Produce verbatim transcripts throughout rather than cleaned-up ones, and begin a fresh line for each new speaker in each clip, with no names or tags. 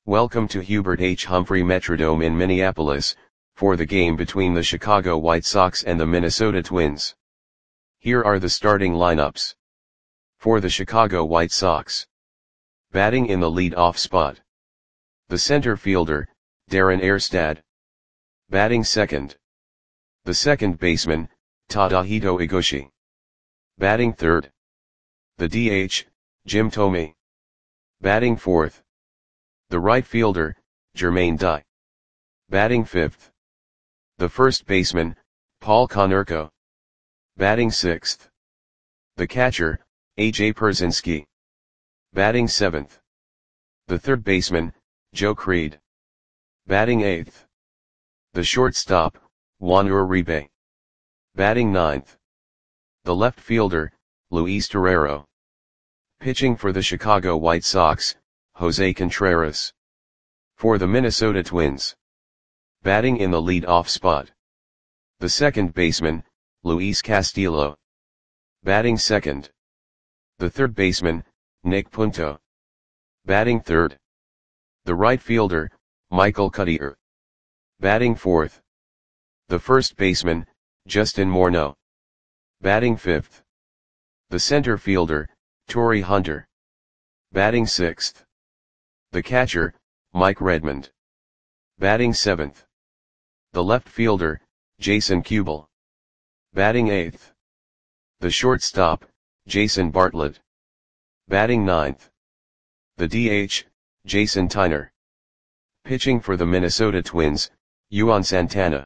Welcome to Hubert H. Humphrey Metrodome in Minneapolis, for the game between the Chicago White Sox and the Minnesota Twins. Here are the starting lineups. For the Chicago White Sox. Batting in the lead-off spot. The center fielder, Darren Erstad. Batting second. The second baseman, Tadahito Iguchi. Batting third. The D H, Jim Thome. Batting fourth. The right fielder, Jermaine Dye. Batting fifth. The first baseman, Paul Konerko. Batting sixth. The catcher, A J Pierzynski. Batting seventh. The third baseman, Joe Creed. Batting eighth. The shortstop, Juan Uribe. Batting ninth. The left fielder, Luis Torrero. Pitching for the Chicago White Sox, Jose Contreras. For the Minnesota Twins. Batting in the lead-off spot. The second baseman, Luis Castillo. Batting second. The third baseman, Nick Punto. Batting third. The right fielder, Michael Cuddyer. Batting fourth. The first baseman, Justin Morneau. Batting fifth. The center fielder, Torii Hunter. Batting sixth. The catcher, Mike Redmond. Batting seventh. The left fielder, Jason Kubel. Batting eighth. The shortstop, Jason Bartlett. Batting ninth. The D H, Jason Tyner. Pitching for the Minnesota Twins, Juan Santana.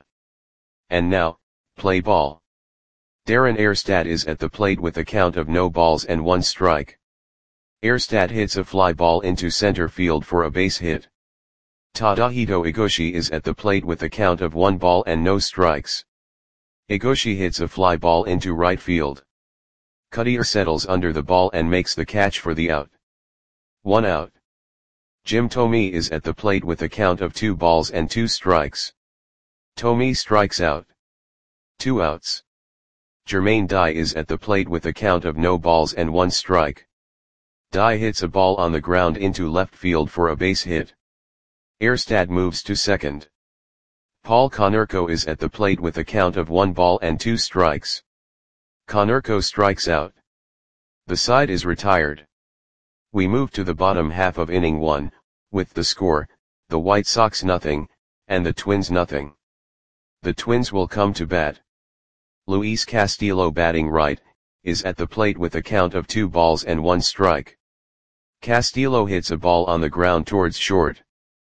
And now, play ball. Darren Erstad is at the plate with a count of no balls and one strike. Erstad hits a fly ball into center field for a base hit. Tadahito Iguchi is at the plate with a count of one ball and no strikes. Iguchi hits a fly ball into right field. Cuddyer settles under the ball and makes the catch for the out. One out. Jim Thome is at the plate with a count of two balls and two strikes. Thome strikes out. Two outs. Jermaine Dye is at the plate with a count of no balls and one strike. Dye hits a ball on the ground into left field for a base hit. Erstad moves to second. Paul Konerko is at the plate with a count of one ball and two strikes. Konerko strikes out. The side is retired. We move to the bottom half of inning one, with the score, the White Sox nothing, and the Twins nothing. The Twins will come to bat. Luis Castillo, batting right, is at the plate with a count of two balls and one strike. Castillo hits a ball on the ground towards short.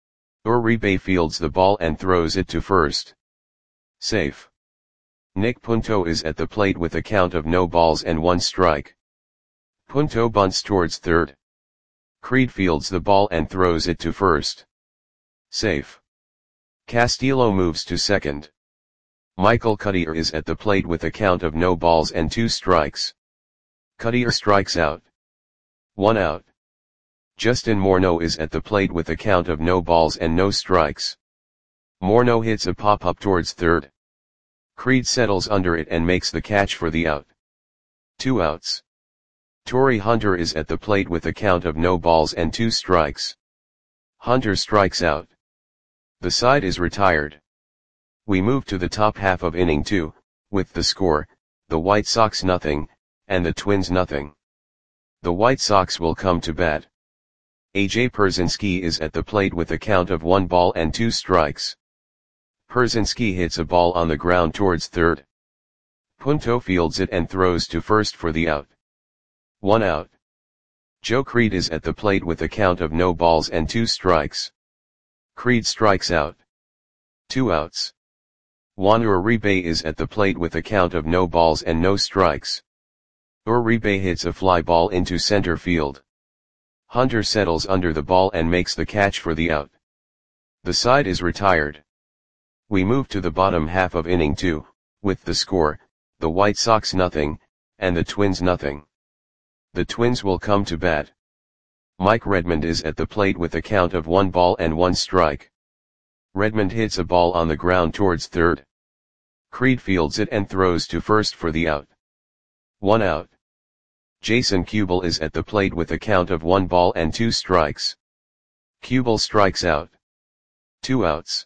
Uribe fields the ball and throws it to first. Safe. Nick Punto is at the plate with a count of no balls and one strike. Punto bunts towards third. Creed fields the ball and throws it to first. Safe. Castillo moves to second. Michael Cuddyer is at the plate with a count of no balls and two strikes. Cuddyer strikes out. One out. Justin Morneau is at the plate with a count of no balls and no strikes. Morneau hits a pop-up towards third. Creed settles under it and makes the catch for the out. Two outs. Torii Hunter is at the plate with a count of no balls and two strikes. Hunter strikes out. The side is retired. We move to the top half of inning two, with the score, the White Sox nothing, and the Twins nothing. The White Sox will come to bat. A J Pierzynski is at the plate with a count of one ball and two strikes. Pierzynski hits a ball on the ground towards third. Punto fields it and throws to first for the out. One out. Joe Creed is at the plate with a count of no balls and two strikes. Creed strikes out. Two outs. Juan Uribe is at the plate with a count of no balls and no strikes. Uribe hits a fly ball into center field. Hunter settles under the ball and makes the catch for the out. The side is retired. We move to the bottom half of inning two, with the score, the White Sox nothing, and the Twins nothing. The Twins will come to bat. Mike Redmond is at the plate with a count of one ball and one strike. Redmond hits a ball on the ground towards third. Creed fields it and throws to first for the out. One out. Jason Kubel is at the plate with a count of one ball and two strikes. Kubel strikes out. Two outs.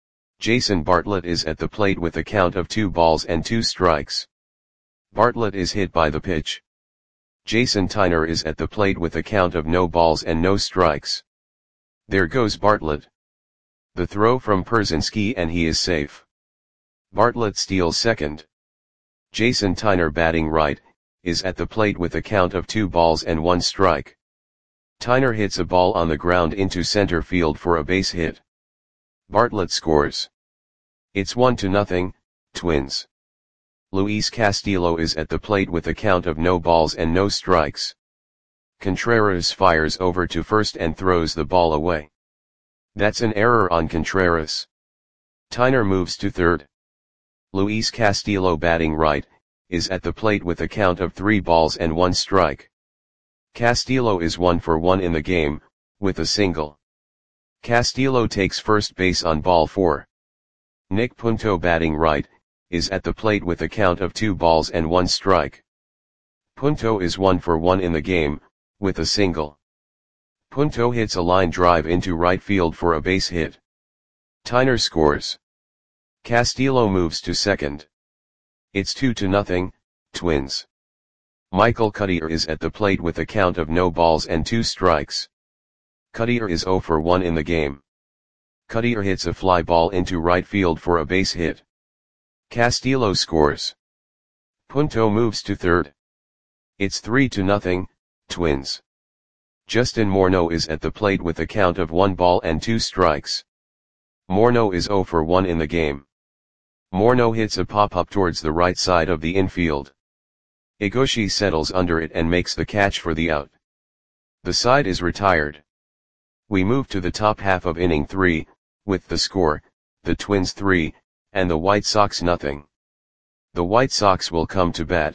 Jason Bartlett is at the plate with a count of two balls and two strikes. Bartlett is hit by the pitch. Jason Tyner is at the plate with a count of no balls and no strikes. There goes Bartlett. The throw from Pierzynski and he is safe. Bartlett steals second. Jason Tyner, batting right, is at the plate with a count of two balls and one strike. Tyner hits a ball on the ground into center field for a base hit. Bartlett scores. It's one to nothing, Twins. Luis Castillo is at the plate with a count of no balls and no strikes. Contreras fires over to first and throws the ball away. That's an error on Contreras. Tyner moves to third. Luis Castillo, batting right, is at the plate with a count of three balls and one strike. Castillo is one for one in the game, with a single. Castillo takes first base on ball four. Nick Punto, batting right, is at the plate with a count of two balls and one strike. Punto is one for one in the game, with a single. Punto hits a line drive into right field for a base hit. Tyner scores. Castillo moves to second. It's two to nothing, Twins. Michael Cuddyer is at the plate with a count of no balls and two strikes. Cuddyer is zero for one in the game. Cuddyer hits a fly ball into right field for a base hit. Castillo scores. Punto moves to third. It's three to nothing, Twins. Justin Morneau is at the plate with a count of one ball and two strikes. Morneau is zero for one in the game. Morneau hits a pop-up towards the right side of the infield. Igoshi settles under it and makes the catch for the out. The side is retired. We move to the top half of inning three, with the score, the Twins three, and the White Sox nothing. The White Sox will come to bat.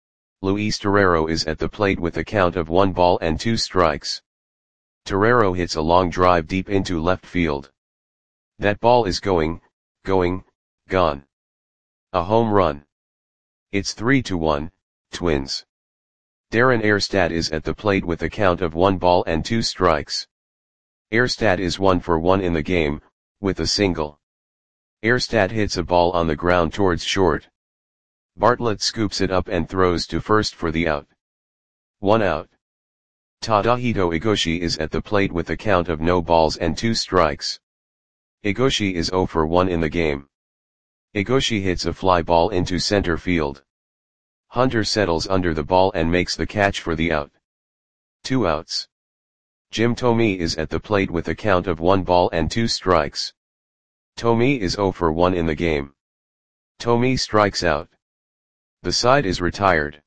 Luis Torrero is at the plate with a count of one ball and two strikes. Torrero hits a long drive deep into left field. That ball is going, going, gone. A home run. It's three to one, Twins. Darren Erstad is at the plate with a count of one ball and two strikes. Erstad is one for one in the game, with a single. Erstad hits a ball on the ground towards short. Bartlett scoops it up and throws to first for the out. One out. Tadahito Igoshi is at the plate with a count of no balls and two strikes. Igoshi is zero for one in the game. Igoshi hits a fly ball into center field. Hunter settles under the ball and makes the catch for the out. Two outs. Jim Thome is at the plate with a count of one ball and two strikes. Thome is zero for one in the game. Thome strikes out. The side is retired.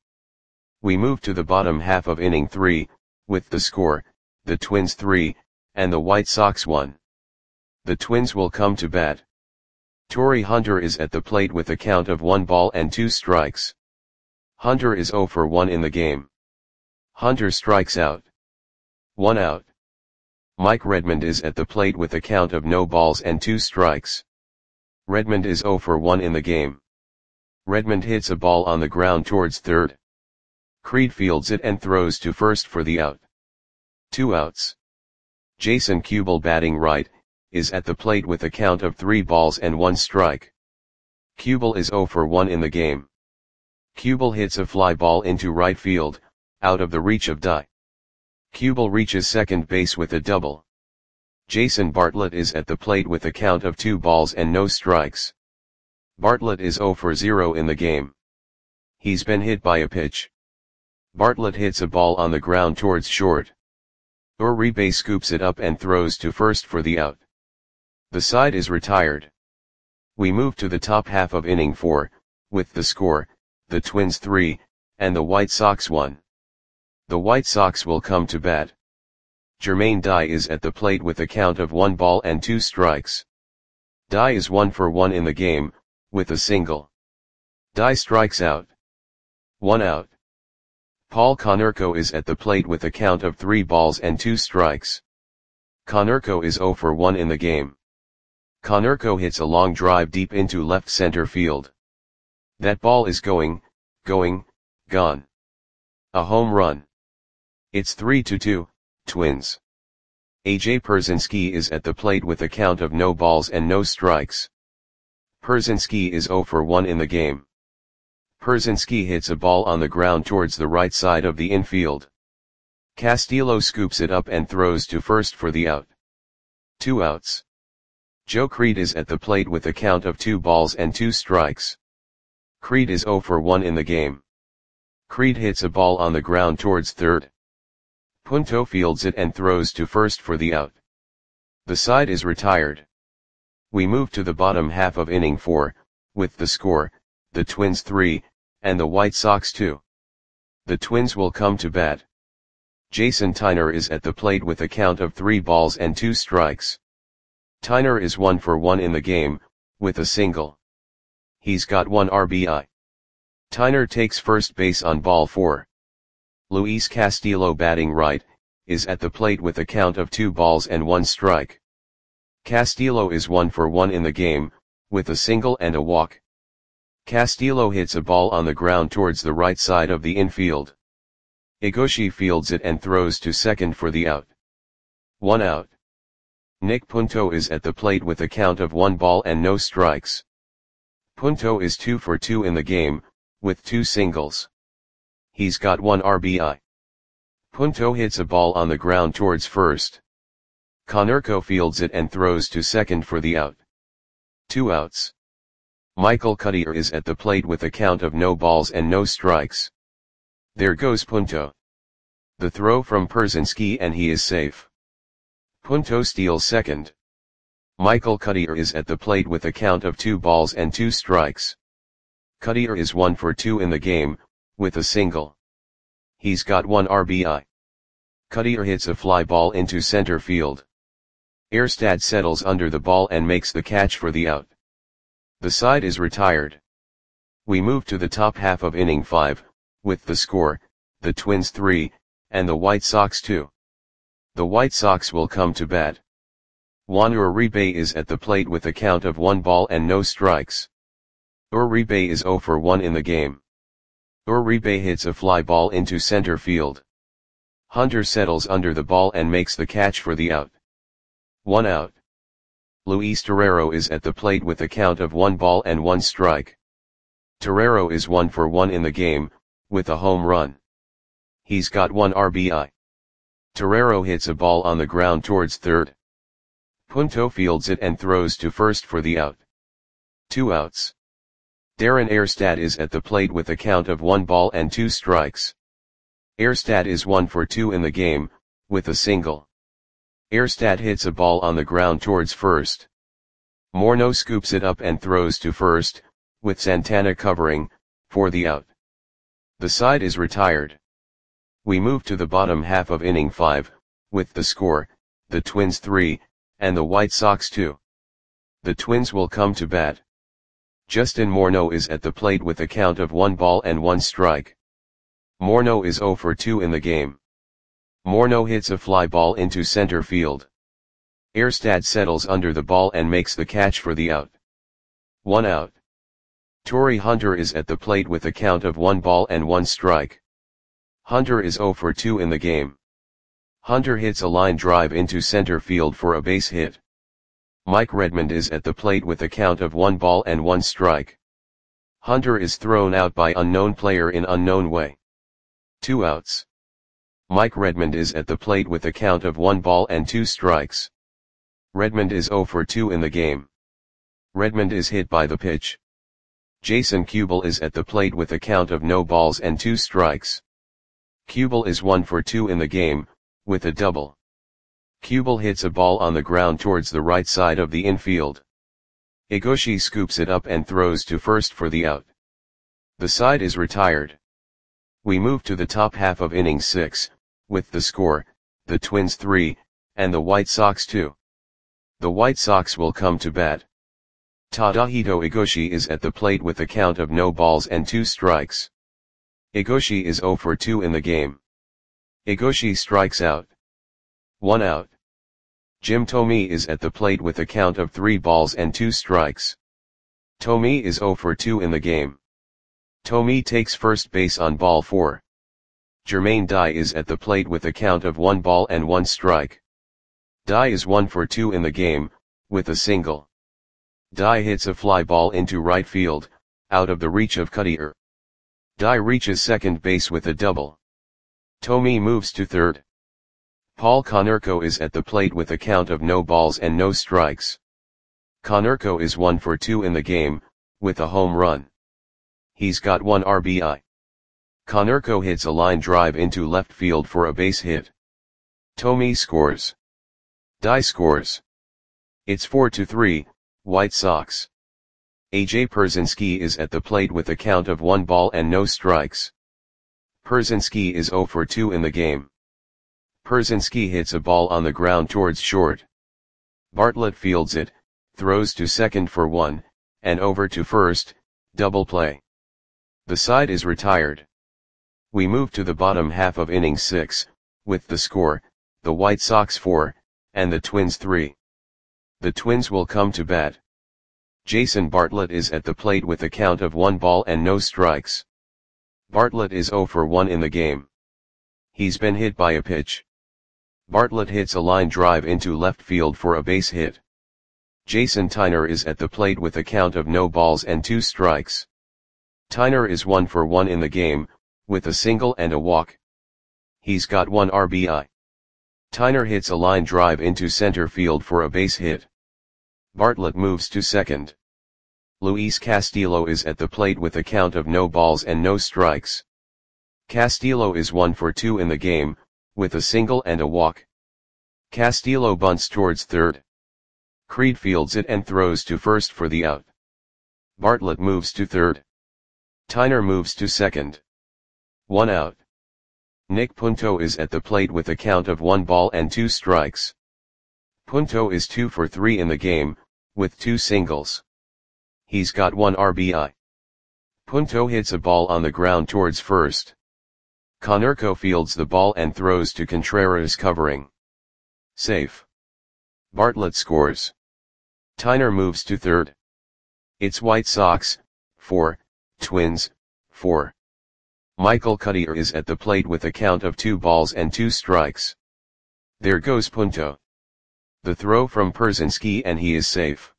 We move to the bottom half of inning three, with the score, the Twins three, and the White Sox one. The Twins will come to bat. Torrey Hunter is at the plate with a count of one ball and two strikes. Hunter is zero for one in the game. Hunter strikes out. One out. Mike Redmond is at the plate with a count of no balls and two strikes. Redmond is zero for one in the game. Redmond hits a ball on the ground towards third. Creed fields it and throws to first for the out. Two outs. Jason Kubel, batting right, is at the plate with a count of three balls and one strike. Kubel is zero for one in the game. Kubel hits a fly ball into right field, out of the reach of Dye. Kubel reaches second base with a double. Jason Bartlett is at the plate with a count of two balls and no strikes. Bartlett is zero for zero in the game. He's been hit by a pitch. Bartlett hits a ball on the ground towards short. Uribe scoops it up and throws to first for the out. The side is retired. We move to the top half of inning four, with the score, the Twins three, and the White Sox one. The White Sox will come to bat. Jermaine Dye is at the plate with a count of one ball and two strikes. Dye is one for one in the game, with a single. Dye strikes out. One out. Paul Konerko is at the plate with a count of three balls and two strikes. Konerko is zero for one in the game. Konerko hits a long drive deep into left center field. That ball is going, going, gone. A home run. It's three to two, Twins. A J Pierzynski is at the plate with a count of no balls and no strikes. Pierzynski is zero for one in the game. Pierzynski hits a ball on the ground towards the right side of the infield. Castillo scoops it up and throws to first for the out. Two outs. Joe Creed is at the plate with a count of two balls and two strikes. Creed is zero for one in the game. Creed hits a ball on the ground towards third. Punto fields it and throws to first for the out. The side is retired. We move to the bottom half of inning four, with the score, the Twins three, and the White Sox two. The Twins will come to bat. Jason Tyner is at the plate with a count of three balls and two strikes. Tyner is one for one in the game, with a single. He's got one R B I. Tyner takes first base on ball four. Luis Castillo, batting right, is at the plate with a count of two balls and one strike. Castillo is one for one in the game, with a single and a walk. Castillo hits a ball on the ground towards the right side of the infield. Egoshi fields it and throws to second for the out. One out. Nick Punto is at the plate with a count of one ball and no strikes. Punto is two for two in the game, with two singles. He's got one R B I. Punto hits a ball on the ground towards first. Konerko fields it and throws to second for the out. Two outs. Michael Cuddyer is at the plate with a count of no balls and no strikes. There goes Punto. The throw from Pierzynski and he is safe. Punto steals second. Michael Cuddyer is at the plate with a count of two balls and two strikes. Cuddyer is one for two in the game, with a single. He's got one R B I. Cuddyer hits a fly ball into center field. Erstad settles under the ball and makes the catch for the out. The side is retired. We move to the top half of inning five, with the score, the Twins three, and the White Sox two. The White Sox will come to bat. Juan Uribe is at the plate with a count of one ball and no strikes. Uribe is zero for one in the game. Uribe hits a fly ball into center field. Hunter settles under the ball and makes the catch for the out. One out. Luis Torrero is at the plate with a count of one ball and one strike. Torrero is one for one in the game, with a home run. He's got one R B I. Torrero hits a ball on the ground towards third. Punto fields it and throws to first for the out. Two outs. Darren Erstad is at the plate with a count of one ball and two strikes. Erstad is one for two in the game, with a single. Erstad hits a ball on the ground towards first. Morneau scoops it up and throws to first, with Santana covering, for the out. The side is retired. We move to the bottom half of inning five, with the score, the Twins three, and the White Sox two. The Twins will come to bat. Justin Morneau is at the plate with a count of one ball and one strike. Morneau is zero for two in the game. Morneau hits a fly ball into center field. Erstad settles under the ball and makes the catch for the out. One out. Torrey Hunter is at the plate with a count of one ball and one strike. Hunter is zero for two in the game. Hunter hits a line drive into center field for a base hit. Mike Redmond is at the plate with a count of one ball and one strike. Hunter is thrown out by unknown player in unknown way. Two outs. Mike Redmond is at the plate with a count of one ball and two strikes. Redmond is zero for two in the game. Redmond is hit by the pitch. Jason Kubel is at the plate with a count of no balls and two strikes. Kubel is one for two in the game, with a double. Kubel hits a ball on the ground towards the right side of the infield. Egoshi scoops it up and throws to first for the out. The side is retired. We move to the top half of inning six, with the score, the Twins three, and the White Sox two. The White Sox will come to bat. Tadahito Egoshi is at the plate with a count of no balls and two strikes. Egoshi is zero for two in the game. Egoshi strikes out. One out. Jim Thome is at the plate with a count of three balls and two strikes. Thome is zero for two in the game. Thome takes first base on ball four. Jermaine Dye is at the plate with a count of one ball and one strike. Dai is one for two in the game, with a single. Dai hits a fly ball into right field, out of the reach of Kadir. Dai reaches second base with a double. Tomi moves to third. Paul Konerko is at the plate with a count of no balls and no strikes. Konerko is one for two in the game, with a home run. He's got one R B I. Konerko hits a line drive into left field for a base hit. Tomi scores. Dai scores. It's four to three, White Sox. A J Pierzynski is at the plate with a count of one ball and no strikes. Pierzynski is zero for two in the game. Pierzynski hits a ball on the ground towards short. Bartlett fields it, throws to second for one, and over to first, double play. The side is retired. We move to the bottom half of inning six, with the score, the White Sox four, and the Twins three. The Twins will come to bat. Jason Bartlett is at the plate with a count of one ball and no strikes. Bartlett is zero for one in the game. He's been hit by a pitch. Bartlett hits a line drive into left field for a base hit. Jason Tyner is at the plate with a count of no balls and two strikes. Tyner is one for one in the game, with a single and a walk. He's got one R B I. Tyner hits a line drive into center field for a base hit. Bartlett moves to second. Luis Castillo is at the plate with a count of no balls and no strikes. Castillo is one for two in the game, with a single and a walk. Castillo bunts towards third. Creed fields it and throws to first for the out. Bartlett moves to third. Tyner moves to second. One out. Nick Punto is at the plate with a count of one ball and two strikes. Punto is two for three in the game, with two singles. He's got one R B I. Punto hits a ball on the ground towards first. Konerko fields the ball and throws to Contreras covering. Safe. Bartlett scores. Tyner moves to third. It's White Sox, four, Twins, four. Michael Kadir is at the plate with a count of two balls and two strikes. There goes Punto. The throw from Pierzynski and he is safe.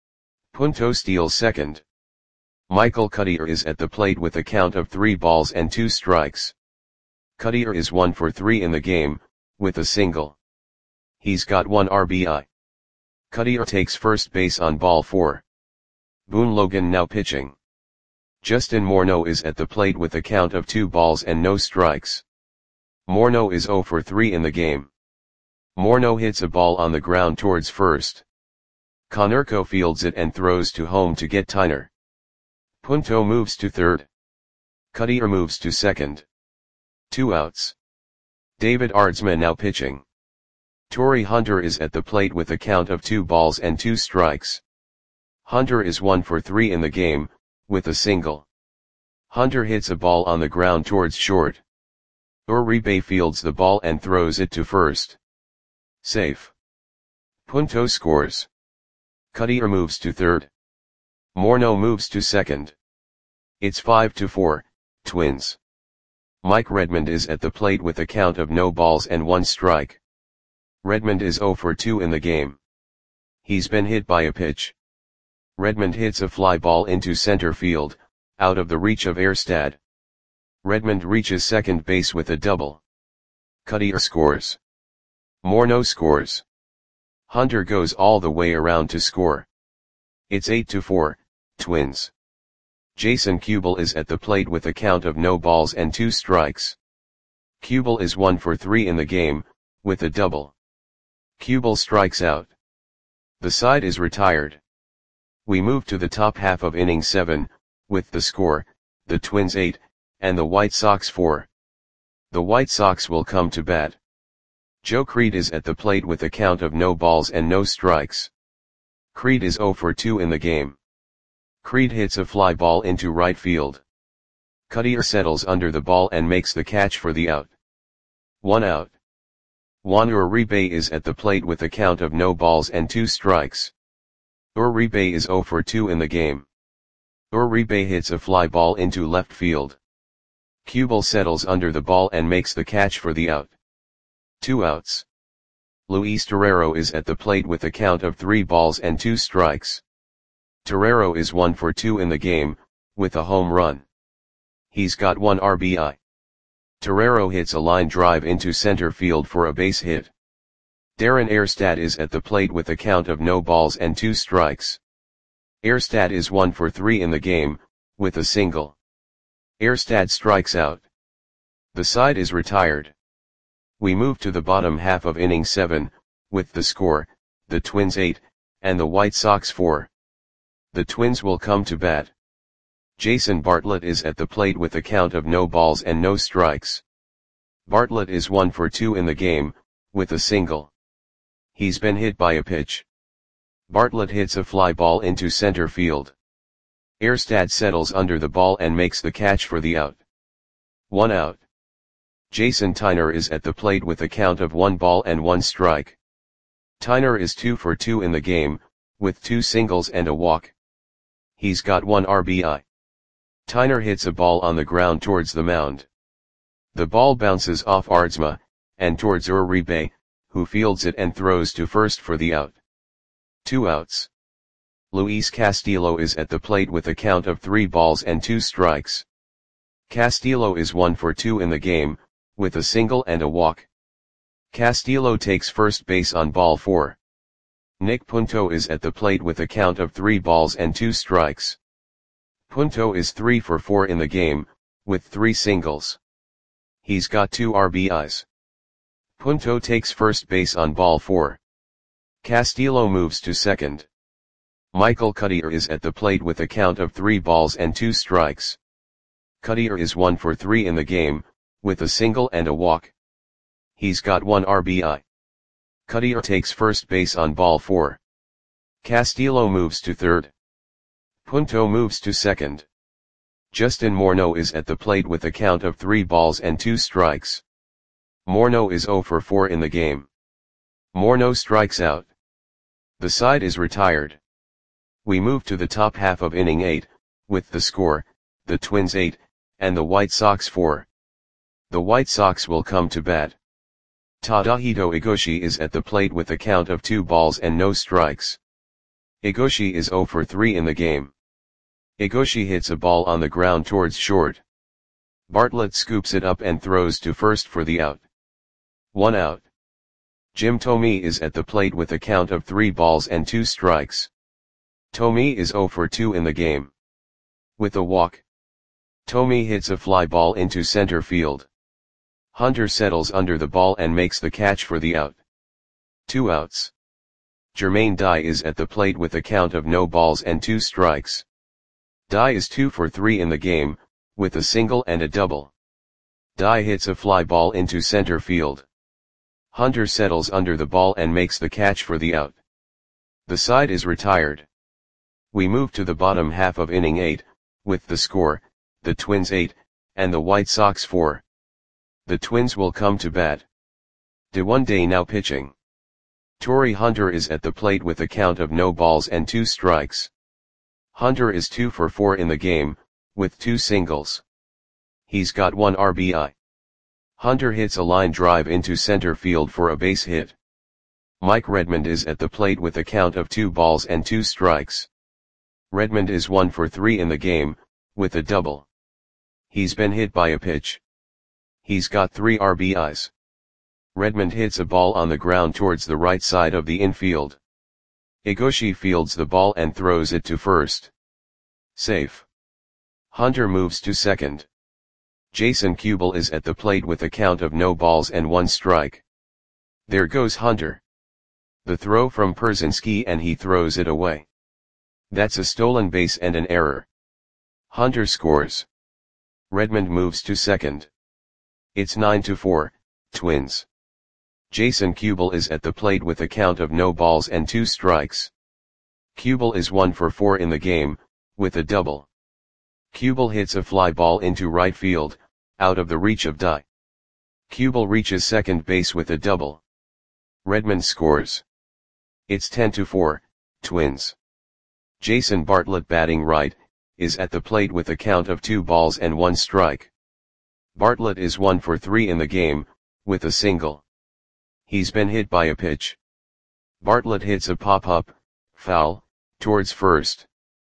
Punto steals second. Michael Kadir is at the plate with a count of three balls and two strikes. Kadir is one for three in the game, with a single. He's got one R B I. Kadir takes first base on ball four. Boone Logan now pitching. Justin Morneau is at the plate with a count of two balls and no strikes. Morneau is zero for three in the game. Morneau hits a ball on the ground towards first. Konerko fields it and throws to home to get Tyner. Punto moves to third. Kadir moves to second. Two outs. David Aardsma now pitching. Torii Hunter is at the plate with a count of two balls and two strikes. Hunter is one for three in the game, with a single. Hunter hits a ball on the ground towards short. Uribe fields the ball and throws it to first. Safe. Punto scores. Kadir moves to third. Morneau moves to second. It's five to four, Twins. Mike Redmond is at the plate with a count of no balls and one strike. Redmond is zero for two in the game. He's been hit by a pitch. Redmond hits a fly ball into center field, out of the reach of Erstad. Redmond reaches second base with a double. Kadir scores. Morneau scores. Hunter goes all the way around to score. It's eight to four, Twins. Jason Kubel is at the plate with a count of no balls and two strikes. Kubel is one for three in the game, with a double. Kubel strikes out. The side is retired. We move to the top half of inning seven, with the score, the Twins eight, and the White Sox four. The White Sox will come to bat. Joe Creed is at the plate with a count of no balls and no strikes. Creed is zero for two in the game. Creed hits a fly ball into right field. Kadir settles under the ball and makes the catch for the out. One out. Juan Uribe is at the plate with a count of no balls and two strikes. Uribe is zero for two in the game. Uribe hits a fly ball into left field. Kubel settles under the ball and makes the catch for the out. Two outs. Luis Torrero is at the plate with a count of three balls and two strikes. Torrero is one for two in the game, with a home run. He's got one R B I. Torrero hits a line drive into center field for a base hit. Darren Erstad is at the plate with a count of no balls and two strikes. Erstad is one for three in the game, with a single. Erstad strikes out. The side is retired. We move to the bottom half of inning seven, with the score, the Twins eight, and the White Sox four. The Twins will come to bat. Jason Bartlett is at the plate with a count of no balls and no strikes. Bartlett is one for two in the game, with a single. He's been hit by a pitch. Bartlett hits a fly ball into center field. Erstad settles under the ball and makes the catch for the out. One out. Jason Tyner is at the plate with a count of one ball and one strike. Tyner is two for two in the game, with two singles and a walk. He's got one R B I. Tyner hits a ball on the ground towards the mound. The ball bounces off Aardsma, and towards Uribe, who fields it and throws to first for the out. Two outs. Luis Castillo is at the plate with a count of three balls and two strikes. Castillo is one for two in the game, with a single and a walk. Castillo takes first base on ball four. Nick Punto is at the plate with a count of three balls and two strikes. Punto is three for four in the game, with three singles. He's got two R B Is. Punto takes first base on ball four. Castillo moves to second. Michael Cuddyer is at the plate with a count of three balls and two strikes. Cuddyer is one for three in the game, with a single and a walk. He's got one R B I. Cuddyer takes first base on ball four. Castillo moves to third. Punto moves to second. Justin Morneau is at the plate with a count of three balls and two strikes. Morneau is zero for four in the game. Morneau strikes out. The side is retired. We move to the top half of inning eight, with the score, the Twins eight, and the White Sox four. The White Sox will come to bat. Tadahito Igoshi is at the plate with a count of two balls and no strikes. Igoshi is zero for three in the game. Igoshi hits a ball on the ground towards short. Bartlett scoops it up and throws to first for the out. One out. Jim Thome is at the plate with a count of three balls and two strikes. Thome is zero for two in the game. With a walk. Thome hits a fly ball into center field. Hunter settles under the ball and makes the catch for the out. Two outs. Jermaine Dye is at the plate with a count of no balls and two strikes. Dye is two for three in the game, with a single and a double. Dye hits a fly ball into center field. Hunter settles under the ball and makes the catch for the out. The side is retired. We move to the bottom half of inning eight, with the score, the Twins eight, and the White Sox four. The Twins will come to bat. DeWande now pitching. Torrey Hunter is at the plate with a count of no balls and two strikes. Hunter is two for four in the game, with two singles. He's got one R B I. Hunter hits a line drive into center field for a base hit. Mike Redmond is at the plate with a count of two balls and two strikes. Redmond is one for three in the game, with a double. He's been hit by a pitch. He's got three R B Is. Redmond hits a ball on the ground towards the right side of the infield. Igoshi fields the ball and throws it to first. Safe. Hunter moves to second. Jason Kubel is at the plate with a count of no balls and one strike. There goes Hunter. The throw from Pierzynski and he throws it away. That's a stolen base and an error. Hunter scores. Redmond moves to second. It's nine to four, Twins. Jason Kubel is at the plate with a count of no balls and two strikes. Kubel is one for four in the game, with a double. Kubel hits a fly ball into right field, out of the reach of Dye. Kubel reaches second base with a double. Redmond scores. It's ten to four, Twins. Jason Bartlett batting right, is at the plate with a count of two balls and one strike. Bartlett is one for three in the game, with a single. He's been hit by a pitch. Bartlett hits a pop-up, foul, towards first.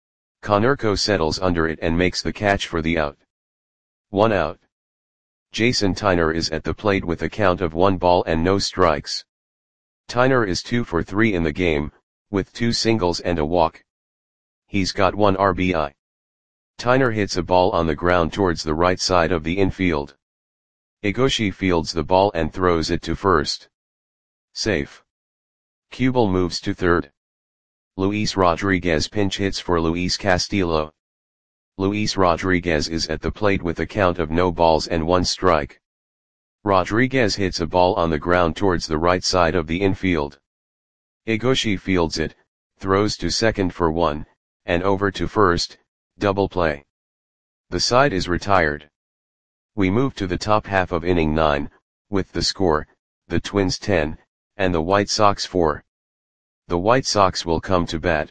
Konerko settles under it and makes the catch for the out. One out. Jason Tyner is at the plate with a count of one ball and no strikes. Tyner is two for three in the game, with two singles and a walk. He's got one R B I. Tyner hits a ball on the ground towards the right side of the infield. Egoshi fields the ball and throws it to first. Safe. Kubel moves to third. Luis Rodriguez pinch hits for Luis Castillo. Luis Rodriguez is at the plate with a count of no balls and one strike. Rodriguez hits a ball on the ground towards the right side of the infield. Egoshi fields it, throws to second for one, and over to first, double play. The side is retired. We move to the top half of inning nine, with the score, the Twins ten, and the White Sox four. The White Sox will come to bat.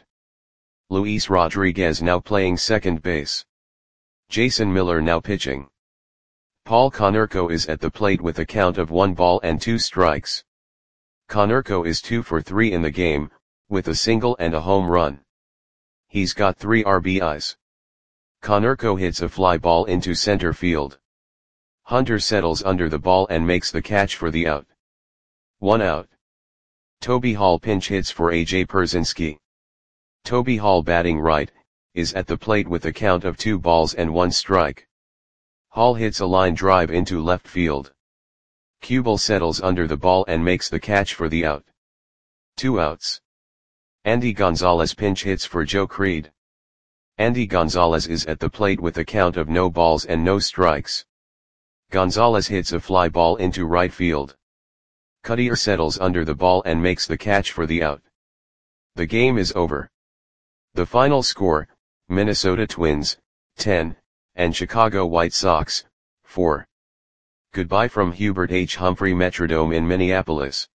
Luis Rodriguez now playing second base. Jason Miller now pitching. Paul Konerko is at the plate with a count of one ball and two strikes. Konerko is two for three in the game, with a single and a home run. He's got three R B Is. Konerko hits a fly ball into center field. Hunter settles under the ball and makes the catch for the out. One out. Toby Hall pinch hits for A J Pierzynski. Toby Hall batting right, is at the plate with a count of two balls and one strike. Hall hits a line drive into left field. Kubel settles under the ball and makes the catch for the out. Two outs. Andy Gonzalez pinch hits for Joe Creed. Andy Gonzalez is at the plate with a count of no balls and no strikes. Gonzalez hits a fly ball into right field. Cuddyer settles under the ball and makes the catch for the out. The game is over. The final score, Minnesota Twins, ten, and Chicago White Sox, four. Goodbye from Hubert H. Humphrey Metrodome in Minneapolis.